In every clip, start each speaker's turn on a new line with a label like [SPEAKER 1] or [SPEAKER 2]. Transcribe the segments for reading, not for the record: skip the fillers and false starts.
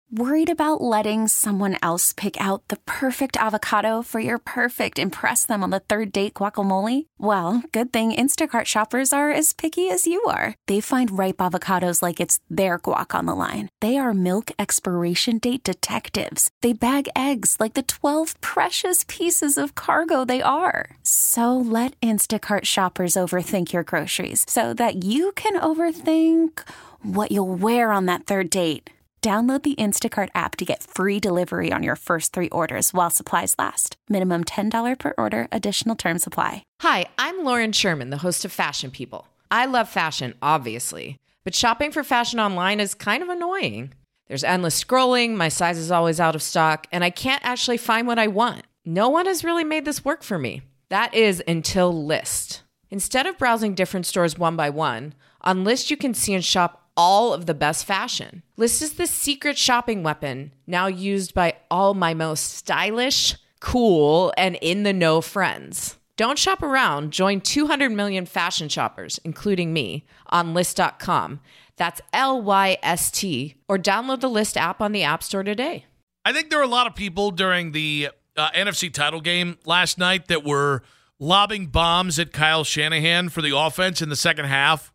[SPEAKER 1] Worried about letting someone else pick out the perfect avocado for your perfect impress them on the third date guacamole? Well, good thing Instacart shoppers are as picky as you are. They find ripe avocados like it's their guac on the line. They are milk expiration date detectives. They bag eggs like the 12 precious pieces of cargo they are. So let Instacart shoppers overthink your groceries so that you can overthink what you'll wear on that third date. Download the Instacart app to get free delivery on your first 3 orders while supplies last. Minimum $10 per order. Additional terms apply.
[SPEAKER 2] Hi, I'm Lauren Sherman, the host of Fashion People. I love fashion, obviously, but shopping for fashion online is kind of annoying. There's endless scrolling, my size is always out of stock, and I can't actually find what I want. No one has really made this work for me. That is until Lyst. Instead of browsing different stores one by one, on Lyst you can see and shop all of the best fashion. Lyst is the secret shopping weapon now used by all my most stylish, cool, and in-the-know friends. Don't shop around. Join 200 million fashion shoppers, including me, on Lyst.com. That's Lyst, or download the Lyst app on the App Store today.
[SPEAKER 3] I think there were a lot of people during the NFC title game last night that were lobbing bombs at Kyle Shanahan for the offense in the second half.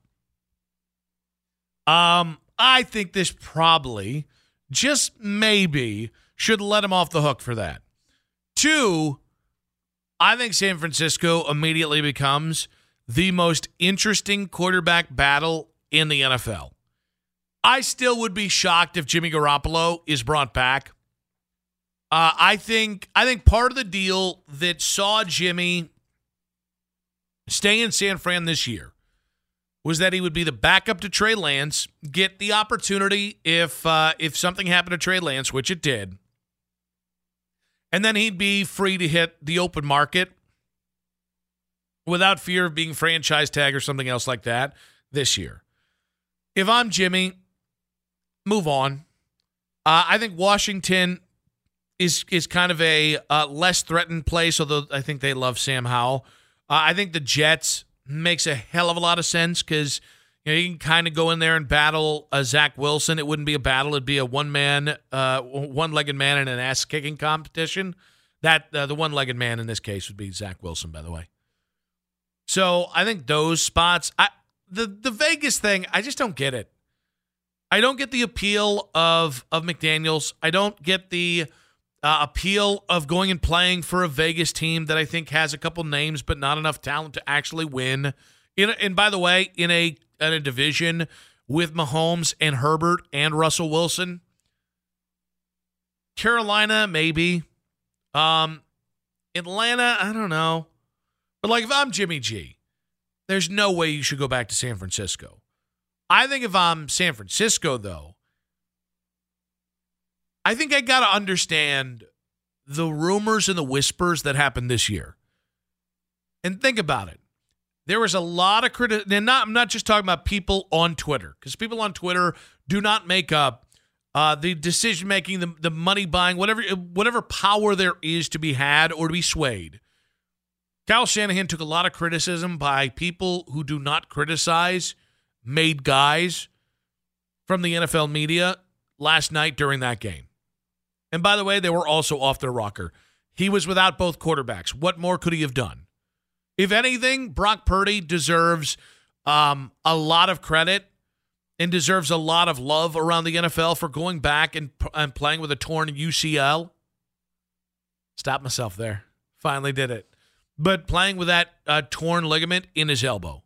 [SPEAKER 3] I think this probably, just maybe, should let him off the hook for that. 2, I think San Francisco immediately becomes the most interesting quarterback battle in the NFL. I still would be shocked if Jimmy Garoppolo is brought back. I think part of the deal that saw Jimmy stay in San Fran this year was that he would be the backup to Trey Lance, get the opportunity if something happened to Trey Lance, which it did, and then he'd be free to hit the open market without fear of being franchise tag or something else like that this year. If I'm Jimmy, move on. I think Washington is kind of a less threatened place, although I think they love Sam Howell. I think the Jets makes a hell of a lot of sense because you can kind of go in there and battle Zach Wilson. It wouldn't be a battle; it'd be a one-legged man in an ass-kicking competition. That the one-legged man in this case would be Zach Wilson, by the way. So I think those spots. The Vegas thing, I just don't get it. I don't get the appeal of McDaniels. I don't get the appeal of going and playing for a Vegas team that I think has a couple names but not enough talent to actually win. And by the way, in a division with Mahomes and Herbert and Russell Wilson, Carolina maybe, Atlanta I don't know, but like if I'm Jimmy G, there's no way you should go back to San Francisco. I think if I'm San Francisco though, I think I got to understand the rumors and the whispers that happened this year. And think about it. There was a lot of criticism. And I'm not just talking about people on Twitter, because people on Twitter do not make up the decision-making, the money buying, whatever power there is to be had or to be swayed. Kyle Shanahan took a lot of criticism by people who do not criticize made guys from the NFL media last night during that game. And by the way, they were also off their rocker. He was without both quarterbacks. What more could he have done? If anything, Brock Purdy deserves a lot of credit and deserves a lot of love around the NFL for going back and playing with a torn UCL. Stop myself there. Finally did it. But playing with that torn ligament in his elbow.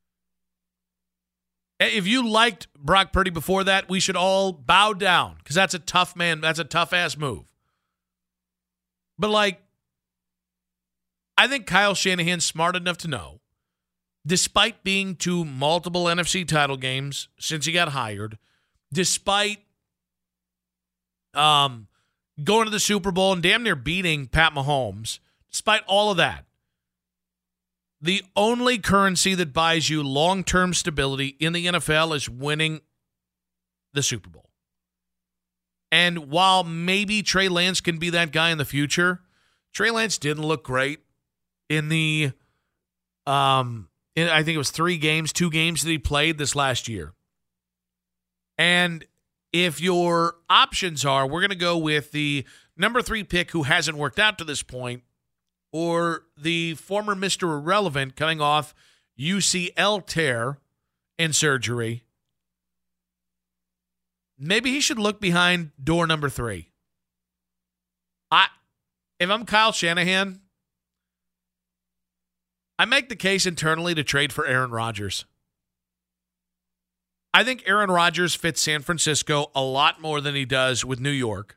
[SPEAKER 3] If you liked Brock Purdy before that, we should all bow down because that's a tough man. That's a tough-ass move. But, I think Kyle Shanahan's smart enough to know, despite being to multiple NFC title games since he got hired, despite going to the Super Bowl and damn near beating Pat Mahomes, despite all of that, the only currency that buys you long-term stability in the NFL is winning the Super Bowl. And while maybe Trey Lance can be that guy in the future, Trey Lance didn't look great in the, I think it was 2 games that he played this last year. And if your options are, we're going to go with the number 3 pick who hasn't worked out to this point, or the former Mr. Irrelevant coming off UCL tear and surgery, maybe he should look behind door number 3. If I'm Kyle Shanahan, I make the case internally to trade for Aaron Rodgers. I think Aaron Rodgers fits San Francisco a lot more than he does with New York.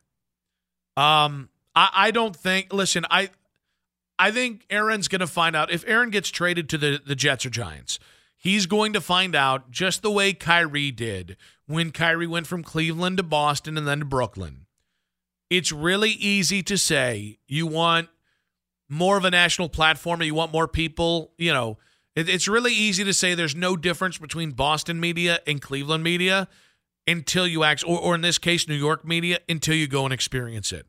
[SPEAKER 3] I don't think, listen, I think Aaron's going to find out. If Aaron gets traded to the Jets or Giants, he's going to find out just the way Kyrie did when Kyrie went from Cleveland to Boston and then to Brooklyn. It's really easy to say you want more of a national platform or you want more people. You know, it's really easy to say there's no difference between Boston media and Cleveland media until you actually, or in this case, New York media, until you go and experience it.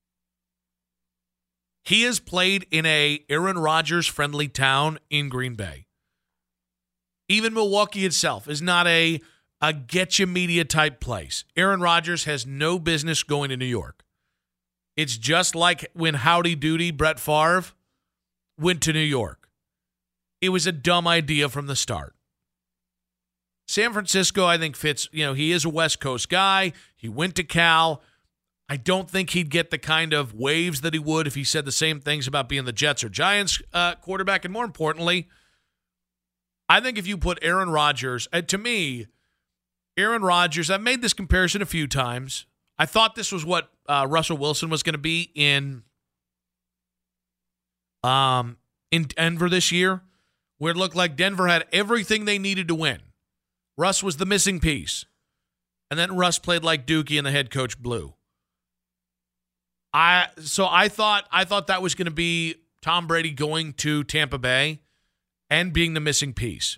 [SPEAKER 3] He has played in a Aaron Rodgers-friendly town in Green Bay. Even Milwaukee itself is not a get-you-media type place. Aaron Rodgers has no business going to New York. It's just like when Howdy Doody Brett Favre went to New York. It was a dumb idea from the start. San Francisco, I think, fits. You know, he is a West Coast guy. He went to Cal. I don't think he'd get the kind of waves that he would if he said the same things about being the Jets or Giants quarterback. And more importantly, I think if you put Aaron Rodgers, to me, Aaron Rodgers, I've made this comparison a few times. I thought this was what Russell Wilson was going to be in Denver this year, where it looked like Denver had everything they needed to win. Russ was the missing piece. And then Russ played like Dookie and the head coach blew. I thought that was going to be Tom Brady going to Tampa Bay and being the missing piece.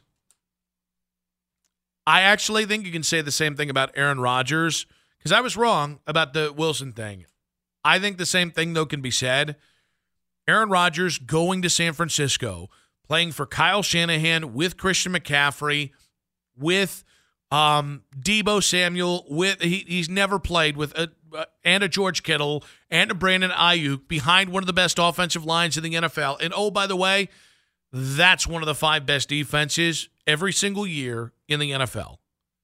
[SPEAKER 3] I actually think you can say the same thing about Aaron Rodgers, because I was wrong about the Wilson thing. I think the same thing, though, can be said. Aaron Rodgers going to San Francisco, playing for Kyle Shanahan with Christian McCaffrey, with Deebo Samuel, he's never played with a George Kittle and a Brandon Ayuk behind one of the best offensive lines in the NFL. And oh, by the way, that's one of the 5 best defenses every single year in the NFL.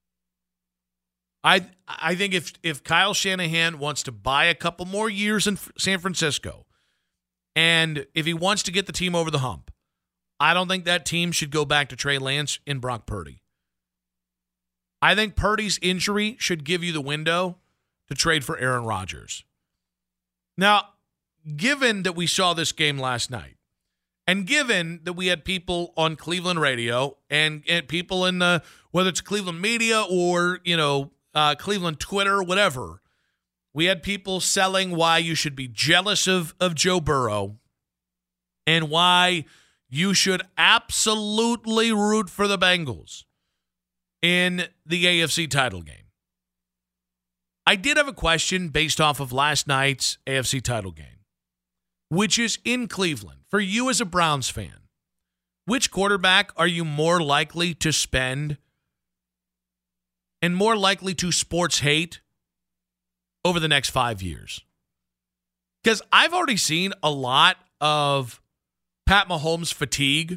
[SPEAKER 3] I think if Kyle Shanahan wants to buy a couple more years in San Francisco, and if he wants to get the team over the hump, I don't think that team should go back to Trey Lance and Brock Purdy. I think Purdy's injury should give you the window to trade for Aaron Rodgers. Now, given that we saw this game last night, and given that we had people on Cleveland radio and people in whether it's Cleveland media or, Cleveland Twitter, whatever, we had people selling why you should be jealous of Joe Burrow and why you should absolutely root for the Bengals in the AFC title game. I did have a question based off of last night's AFC title game, which is in Cleveland. For you as a Browns fan, which quarterback are you more likely to spend and more likely to sports hate over the next 5 years? Because I've already seen a lot of Pat Mahomes fatigue,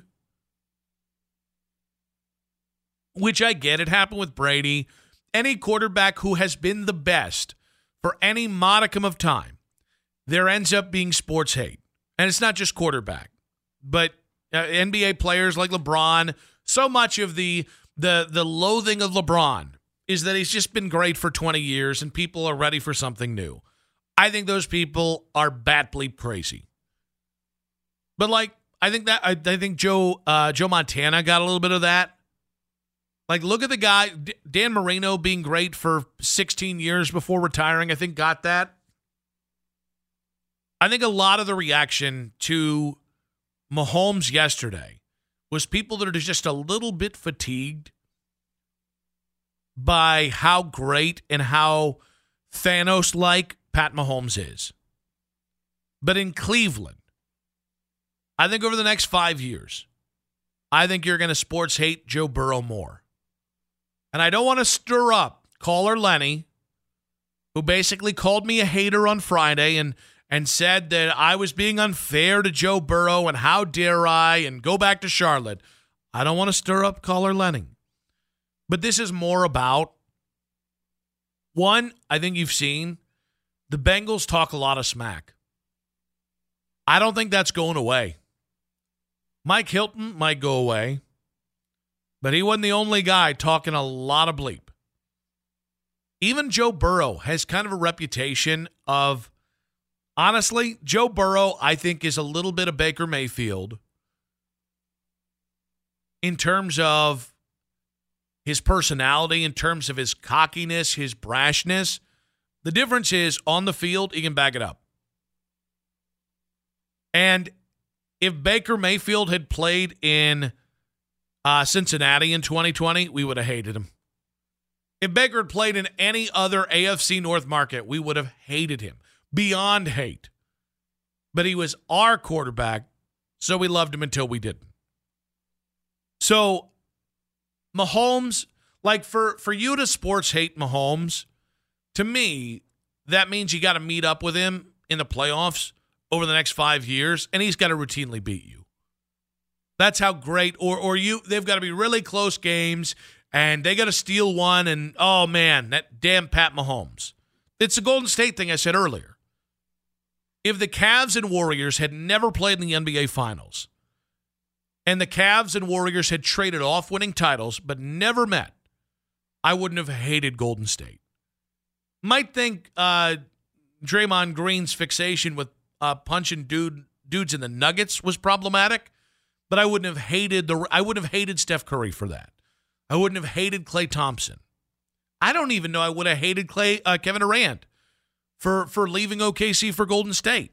[SPEAKER 3] which I get. It happened with Brady. Any quarterback who has been the best for any modicum of time, there ends up being sports hate. And it's not just quarterback, but NBA players like LeBron. So much of the loathing of LeBron is that he's just been great for 20 years and people are ready for something new. I think those people are bat bleep crazy. But I think Joe Montana got a little bit of that. Look at the guy, Dan Marino, being great for 16 years before retiring, I think got that. I think a lot of the reaction to Mahomes yesterday was people that are just a little bit fatigued by how great and how Thanos-like Pat Mahomes is. But in Cleveland, I think over the next 5 years, I think you're going to sports hate Joe Burrow more. And I don't want to stir up caller Lenny who basically called me a hater on Friday and said that I was being unfair to Joe Burrow and how dare I and go back to Charlotte. I don't want to stir up caller Lenning. But this is more about, one, I think you've seen, the Bengals talk a lot of smack. I don't think that's going away. Mike Hilton might go away, but he wasn't the only guy talking a lot of bleep. Even Joe Burrow has kind of a reputation of, honestly, Joe Burrow, I think, is a little bit of Baker Mayfield in terms of his personality, in terms of his cockiness, his brashness. The difference is, on the field, he can back it up. And if Baker Mayfield had played in Cincinnati in 2020, we would have hated him. If Baker had played in any other AFC North market, we would have hated him. Beyond hate. But he was our quarterback, so we loved him until we didn't. So, Mahomes, like for you to sports hate Mahomes, to me, that means you got to meet up with him in the playoffs over the next 5 years, and he's got to routinely beat you. That's how great, they've got to be really close games, and they got to steal one, and oh man, that damn Pat Mahomes. It's the Golden State thing I said earlier. If the Cavs and Warriors had never played in the NBA Finals, and the Cavs and Warriors had traded off winning titles but never met, I wouldn't have hated Golden State. Might think Draymond Green's fixation with punching dudes in the Nuggets was problematic, but I wouldn't have hated Steph Curry for that. I wouldn't have hated Klay Thompson. I don't even know I would have hated Kevin Durant for leaving OKC for Golden State.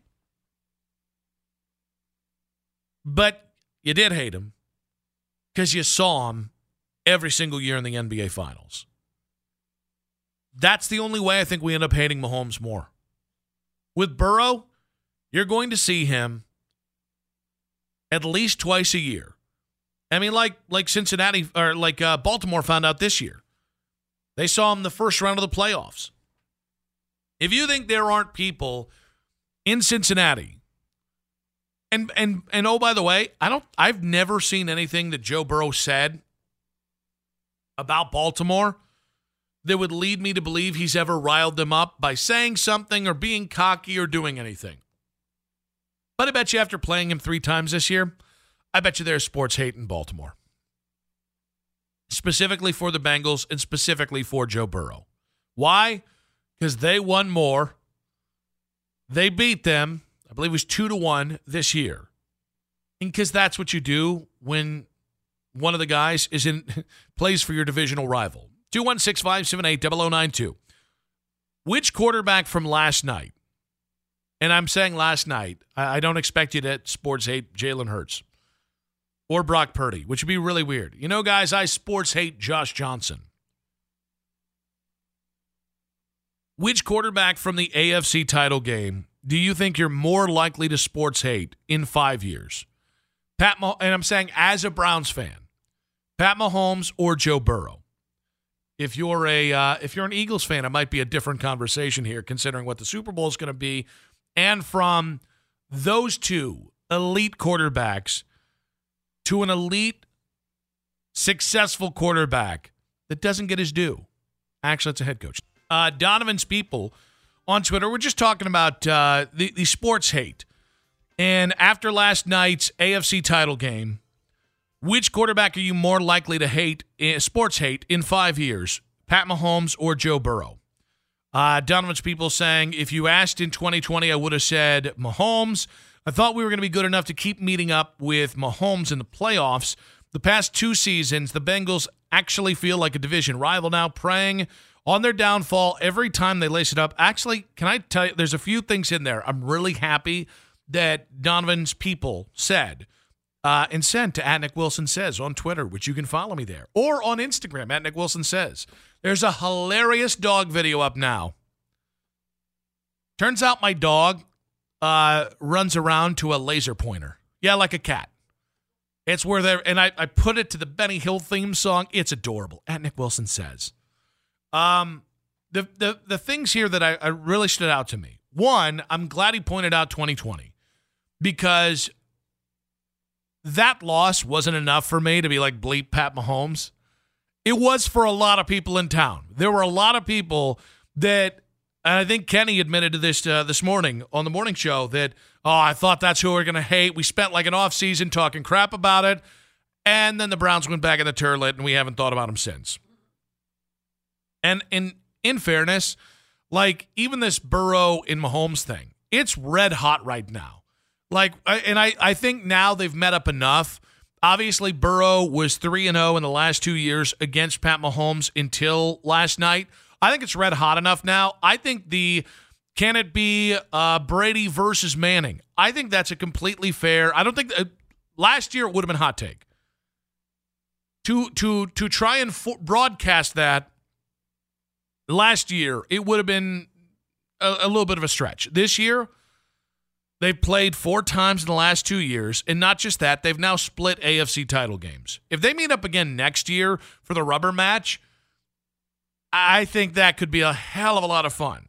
[SPEAKER 3] But you did hate him because you saw him every single year in the NBA Finals. That's the only way I think we end up hating Mahomes more. With Burrow, you're going to see him at least twice a year. I mean, like Cincinnati or like Baltimore found out this year. They saw him the first round of the playoffs. If you think there aren't people in Cincinnati, and oh, by the way, I've never seen anything that Joe Burrow said about Baltimore that would lead me to believe he's ever riled them up by saying something or being cocky or doing anything. But I bet you after playing him 3 times this year, I bet you there's sports hate in Baltimore. Specifically for the Bengals and specifically for Joe Burrow. Why? Because they won more. They beat them, I believe it was 2-1 this year. And because that's what you do when one of the guys plays for your divisional rival. 216-578-0092. Which quarterback from last night, and I'm saying last night, I don't expect you to sports hate Jalen Hurts or Brock Purdy, which would be really weird. You know, guys, I sports hate Josh Johnson. Which quarterback from the AFC title game do you think you're more likely to sports hate in 5 years? And I'm saying as a Browns fan, Pat Mahomes or Joe Burrow. If you're an Eagles fan, it might be a different conversation here, considering what the Super Bowl is going to be. And from those two elite quarterbacks to an elite, successful quarterback that doesn't get his due. Actually, it's a head coach. Donovan's people on Twitter, we're just talking about the sports hate. And after last night's AFC title game, which quarterback are you more likely to hate, sports hate, in 5 years? Pat Mahomes or Joe Burrow? Donovan's people saying, if you asked in 2020, I would have said Mahomes. I thought we were going to be good enough to keep meeting up with Mahomes in the playoffs. The past 2 seasons, the Bengals actually feel like a division rival now, preying on their downfall every time they lace it up. Actually, can I tell you, there's a few things in there I'm really happy that Donovan's people said and sent to @NickWilsonSays on Twitter, which you can follow me there, or on Instagram, @NickWilsonSays. There's a hilarious dog video up now. Turns out my dog runs around to a laser pointer. Yeah, like a cat. It's where they're, and I put it to the Benny Hill theme song. It's adorable. @NickWilsonSays. The things here that I really stood out to me. One, I'm glad he pointed out 2020 because that loss wasn't enough for me to be like bleep Pat Mahomes. It was for a lot of people in town. There were a lot of people that, and I think Kenny admitted to this this morning on the morning show that, I thought that's who we're going to hate. We spent like an offseason talking crap about it, and then the Browns went back in the turlet, and we haven't thought about them since. And in fairness, like even this Burrow and Mahomes thing, it's red hot right now. Like, I think now they've met up enough. Obviously, Burrow was 3-0 in the last 2 years against Pat Mahomes until last night. I think it's red hot enough now. I think can it be Brady versus Manning? I think that's a completely fair. I don't think last year it would have been hot take. To try and broadcast that last year, it would have been a little bit of a stretch. This year, they've played 4 times in the last 2 years, and not just that, they've now split AFC title games. If they meet up again next year for the rubber match, I think that could be a hell of a lot of fun.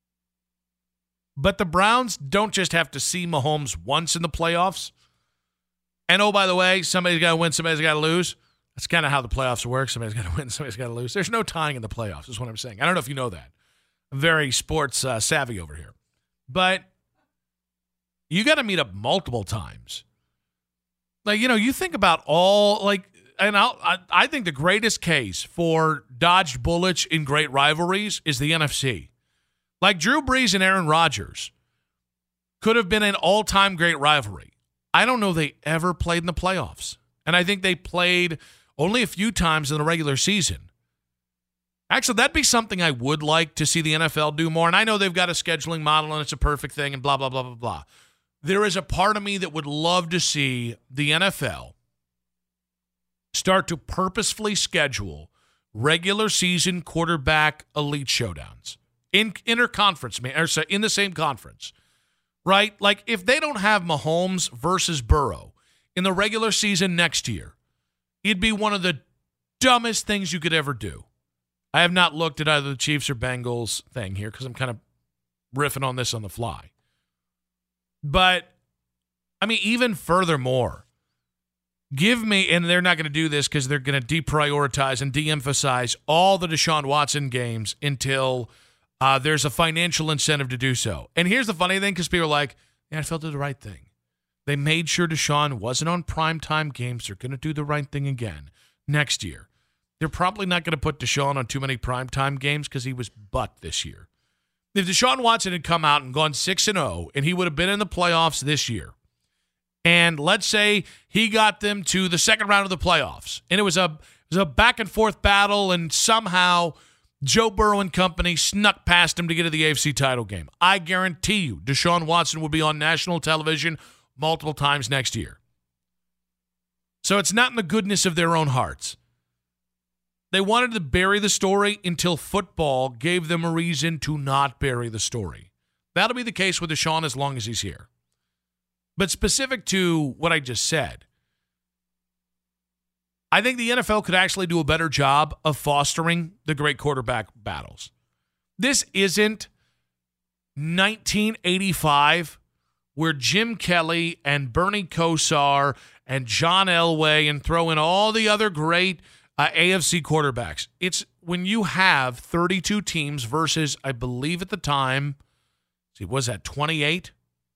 [SPEAKER 3] But the Browns don't just have to see Mahomes once in the playoffs. And, oh, by the way, somebody's got to win, somebody's got to lose. That's kind of how the playoffs work. Somebody's got to win, somebody's got to lose. There's no tying in the playoffs is what I'm saying. I don't know if you know that. I'm very sports savvy over here. But you got to meet up multiple times. Like, you think about all, like, and I think the greatest case for dodged bullets in great rivalries is the NFC. Like Drew Brees and Aaron Rodgers could have been an all-time great rivalry. I don't know they ever played in the playoffs. And I think they played only a few times in the regular season. Actually, that'd be something I would like to see the NFL do more. And I know they've got a scheduling model and it's a perfect thing and blah, blah, blah, blah, blah. There is a part of me that would love to see the NFL start to purposefully schedule regular season quarterback elite showdowns in interconference, or in the same conference, right? Like if they don't have Mahomes versus Burrow in the regular season next year, it'd be one of the dumbest things you could ever do. I have not looked at either the Chiefs or Bengals thing here because I'm kind of riffing on this on the fly. But, I mean, even furthermore, give me, and they're not going to do this because they're going to deprioritize and de-emphasize all the Deshaun Watson games until there's a financial incentive to do so. And here's the funny thing, because people are like, yeah, I felt did the right thing. They made sure Deshaun wasn't on primetime games. They're going to do the right thing again next year. They're probably not going to put Deshaun on too many primetime games because he was butt this year. If Deshaun Watson had come out and gone 6-0, and he would have been in the playoffs this year, and let's say he got them to the second round of the playoffs, and it was a back-and-forth battle, and somehow Joe Burrow and company snuck past him to get to the AFC title game, I guarantee you Deshaun Watson will be on national television multiple times next year. So it's not in the goodness of their own hearts. They wanted to bury the story until football gave them a reason to not bury the story. That'll be the case with Deshaun as long as he's here. But specific to what I just said, I think the NFL could actually do a better job of fostering the great quarterback battles. This isn't 1985 where Jim Kelly and Bernie Kosar and John Elway and throw in all the other great AFC quarterbacks. It's when you have 32 teams versus, I believe at the time, was that 28?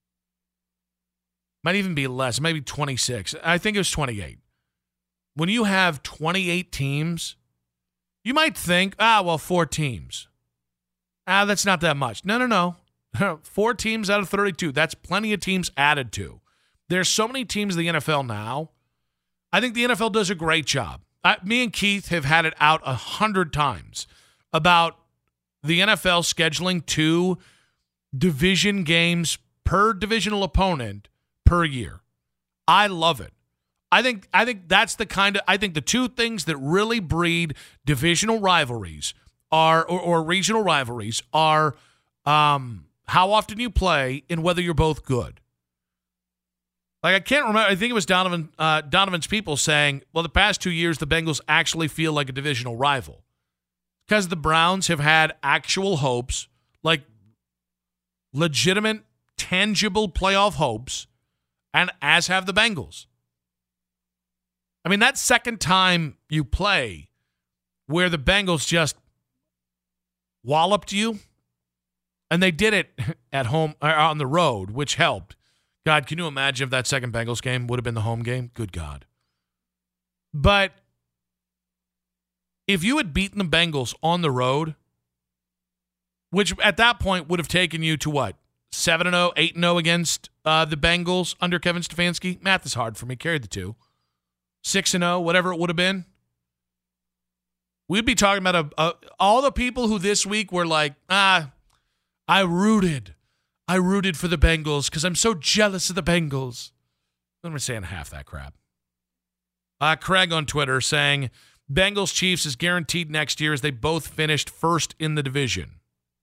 [SPEAKER 3] Might even be less, maybe 26. I think it was 28. When you have 28 teams, you might think, 4 teams. That's not that much. No. 4 teams out of 32. That's plenty of teams added to. There's so many teams in the NFL now. I think the NFL does a great job. Me and Keith have had it out 100 times about the NFL scheduling 2 division games per divisional opponent per year. I love it. I think that's the kind of, I think the 2 things that really breed divisional rivalries are, or regional rivalries are, how often you play and whether you're both good. Like, I can't remember. I think it was Donovan's people saying, well, the past 2 years, the Bengals actually feel like a divisional rival. because the Browns have had actual hopes, like legitimate, tangible playoff hopes, and as have the Bengals. I mean, that second time you play where the Bengals just walloped you, and they did it at home or on the road, which helped. God, can you imagine if that second Bengals game would have been the home game? Good God. But if you had beaten the Bengals on the road, which at that point would have taken you to what? 7-0, 8-0 against the Bengals under Kevin Stefanski? Math is hard for me. Carried the two. 6-0, whatever it would have been. We'd be talking about all the people who this week were like, I rooted for the Bengals because I'm so jealous of the Bengals. I'm saying half that crap. Craig on Twitter saying, Bengals Chiefs is guaranteed next year as they both finished first in the division.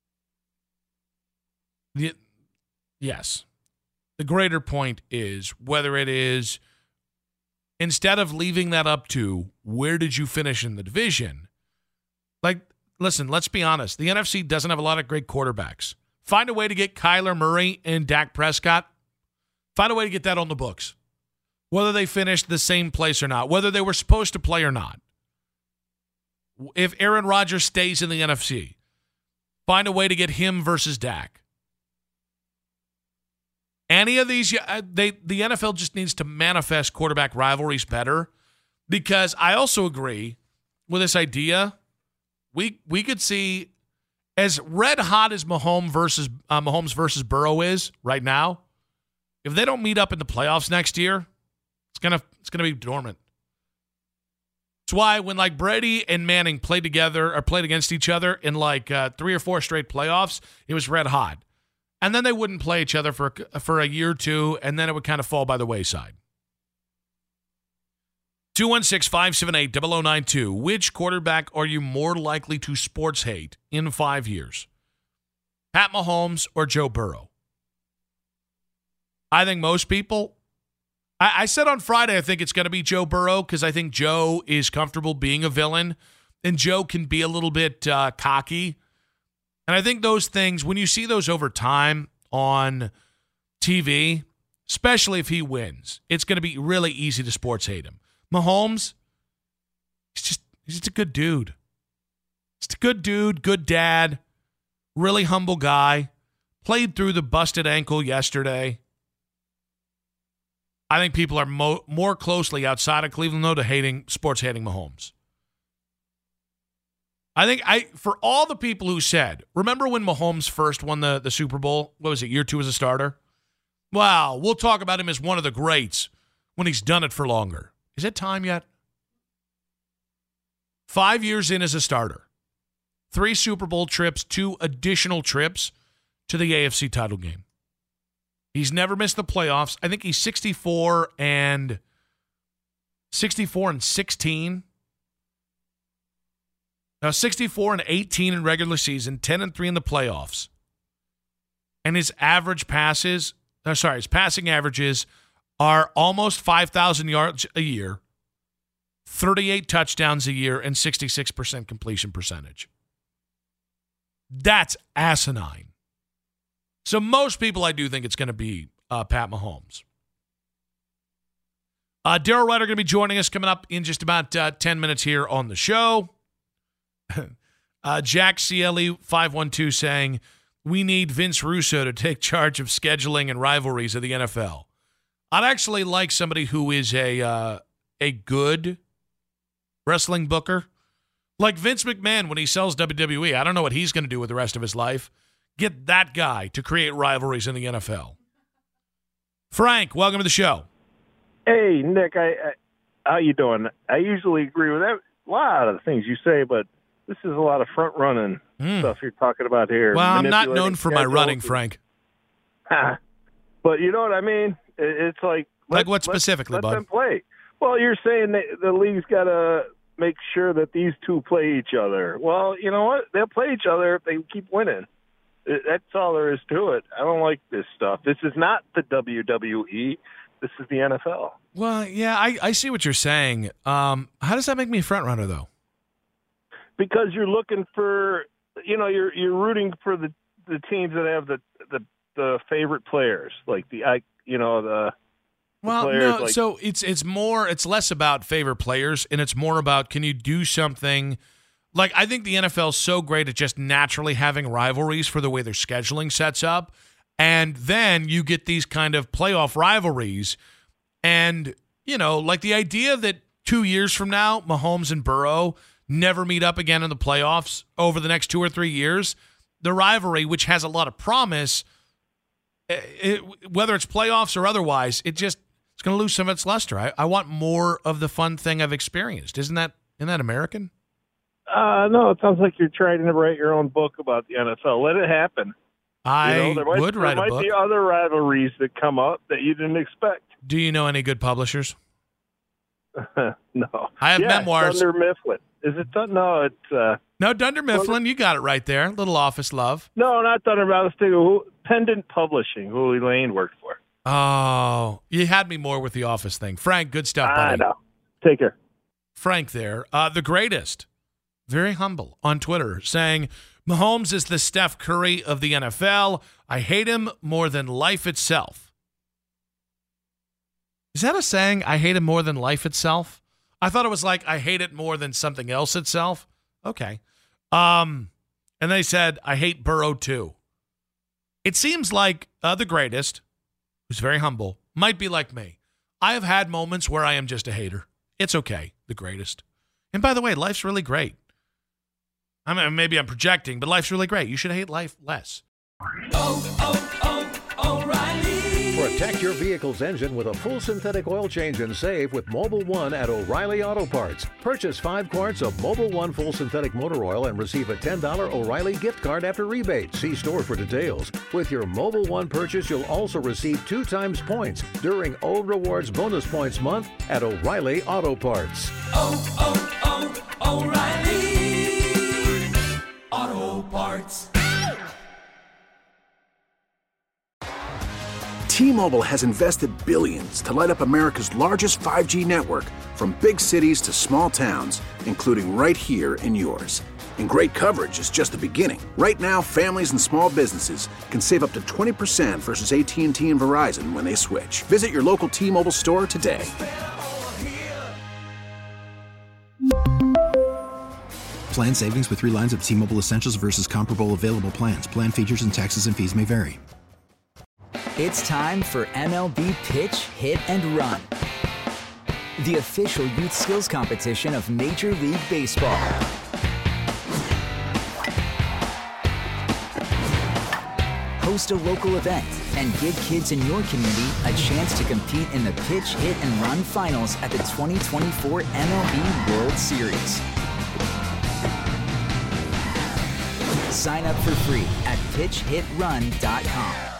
[SPEAKER 3] Yes. The greater point is whether it is, instead of leaving that up to where did you finish in the division, like, listen, let's be honest. The NFC doesn't have a lot of great quarterbacks. Find a way to get Kyler Murray and Dak Prescott. Find a way to get that on the books. Whether they finished the same place or not, whether they were supposed to play or not. If Aaron Rodgers stays in the NFC, find a way to get him versus Dak. Any of these, the NFL just needs to manifest quarterback rivalries better, because I also agree with this idea. We could see, as red hot as Mahomes versus Burrow is right now, if they don't meet up in the playoffs next year, it's gonna be dormant. It's why when like Brady and Manning played together or played against each other in like 3 or 4 straight playoffs, it was red hot. And then they wouldn't play each other for a year or two, and then it would kind of fall by the wayside. 216-578-0092. Which quarterback are you more likely to sports hate in 5 years? Pat Mahomes or Joe Burrow? I think most people, I said on Friday I think it's going to be Joe Burrow because I think Joe is comfortable being a villain, and Joe can be a little bit cocky. And I think those things, when you see those over time on TV, especially if he wins, it's going to be really easy to sports hate him. Mahomes, he's just a good dude. Just a good dude, good dad, really humble guy. Played through the busted ankle yesterday. I think people are more closely outside of Cleveland, though, to sports hating Mahomes. I think for all the people who said, remember when Mahomes first won the Super Bowl? What was it, year 2 as a starter? Wow, we'll talk about him as one of the greats when he's done it for longer. Is it time yet? 5 years in as a starter. 3 Super Bowl trips, 2 additional trips to the AFC title game. He's never missed the playoffs. I think he's 64 and 16. Now 64 and 18 in regular season, 10 and 3 in the playoffs. And his passing averages are almost 5,000 yards a year, 38 touchdowns a year, and 66% completion percentage. That's asinine. So most people, I do think it's going to be Pat Mahomes. Daryl Ruiter going to be joining us coming up in just about 10 minutes here on the show. Jack CLE 512 saying, we need Vince Russo to take charge of scheduling and rivalries of the NFL. I'd actually like somebody who is a good wrestling booker. Like Vince McMahon when he sells WWE. I don't know what he's going to do with the rest of his life. Get that guy to create rivalries in the NFL. Frank, welcome to the show.
[SPEAKER 4] Hey, Nick, how you doing? I usually agree with a lot of the things you say, but this is a lot of front-running stuff you're talking about here.
[SPEAKER 3] Well, I'm not known for my running, Frank.
[SPEAKER 4] But you know what I mean? It's like
[SPEAKER 3] what specifically,
[SPEAKER 4] let
[SPEAKER 3] bud?
[SPEAKER 4] them play. Well, you're saying that the league's got to make sure that these two play each other. Well, you know what? They'll play each other if they keep winning. That's all there is to it. I don't like this stuff. This is not the WWE. This is the NFL.
[SPEAKER 3] Well, yeah, I see what you're saying. How does that make me a front runner, though?
[SPEAKER 4] because you're looking for, you're rooting for the teams that have the favorite players, like the players.
[SPEAKER 3] No. So it's less about favorite players, and it's more about, can you do something? Like, I think the NFL is so great at just naturally having rivalries for the way their scheduling sets up, and then you get these kind of playoff rivalries, and like the idea that 2 years from now, Mahomes and Burrow never meet up again in the playoffs over the next 2 or 3 years. The rivalry, which has a lot of promise, whether it's playoffs or otherwise, it's going to lose some of its luster. I want more of the fun thing I've experienced. Isn't that American?
[SPEAKER 4] No, it sounds like you're trying to write your own book about the NFL. Let it happen.
[SPEAKER 3] I would write a book.
[SPEAKER 4] There might be other rivalries that come up that you didn't expect.
[SPEAKER 3] Do you know any good publishers?
[SPEAKER 4] No.
[SPEAKER 3] I have memoirs.
[SPEAKER 4] Dunder Mifflin. Is it? No, it's...
[SPEAKER 3] No, Dunder Mifflin. You got it right there. Little office love.
[SPEAKER 4] No, not Dunder. I was thinking Pendant Publishing, who Elaine worked for.
[SPEAKER 3] Oh, you had me more with the office thing. Frank, good stuff, buddy.
[SPEAKER 4] I know. Take care.
[SPEAKER 3] Frank there, the greatest. Very humble on Twitter, saying, Mahomes is the Steph Curry of the NFL. I hate him more than life itself. Is that a saying? I hate him more than life itself? I thought it was like, I hate it more than something else itself. Okay. And they said, I hate Burrow too. It seems like the greatest, who's very humble, might be like me. I have had moments where I am just a hater. It's okay, the greatest. And by the way, life's really great. I mean, maybe I'm projecting, but life's really great. You should hate life less.
[SPEAKER 5] O'Reilly.
[SPEAKER 6] Protect your vehicle's engine with a full synthetic oil change and save with Mobil 1 at O'Reilly Auto Parts. Purchase 5 quarts of Mobil 1 full synthetic motor oil and receive a $10 O'Reilly gift card after rebate. See store for details. With your Mobil 1 purchase, you'll also receive 2 times points during O Rewards Bonus Points Month at O'Reilly Auto Parts.
[SPEAKER 5] O'Reilly Auto Parts.
[SPEAKER 7] T-Mobile has invested billions to light up America's largest 5G network, from big cities to small towns, including right here in yours. And great coverage is just the beginning. Right now, families and small businesses can save up to 20% versus AT&T and Verizon when they switch. Visit your local T-Mobile store today.
[SPEAKER 8] Plan savings with 3 lines of T-Mobile Essentials versus comparable available plans. Plan features and taxes and fees may vary.
[SPEAKER 9] It's time for MLB Pitch, Hit, and Run, the official youth skills competition of Major League Baseball. Host a local event and give kids in your community a chance to compete in the Pitch, Hit, and Run finals at the 2024 MLB World Series. Sign up for free at pitchhitrun.com.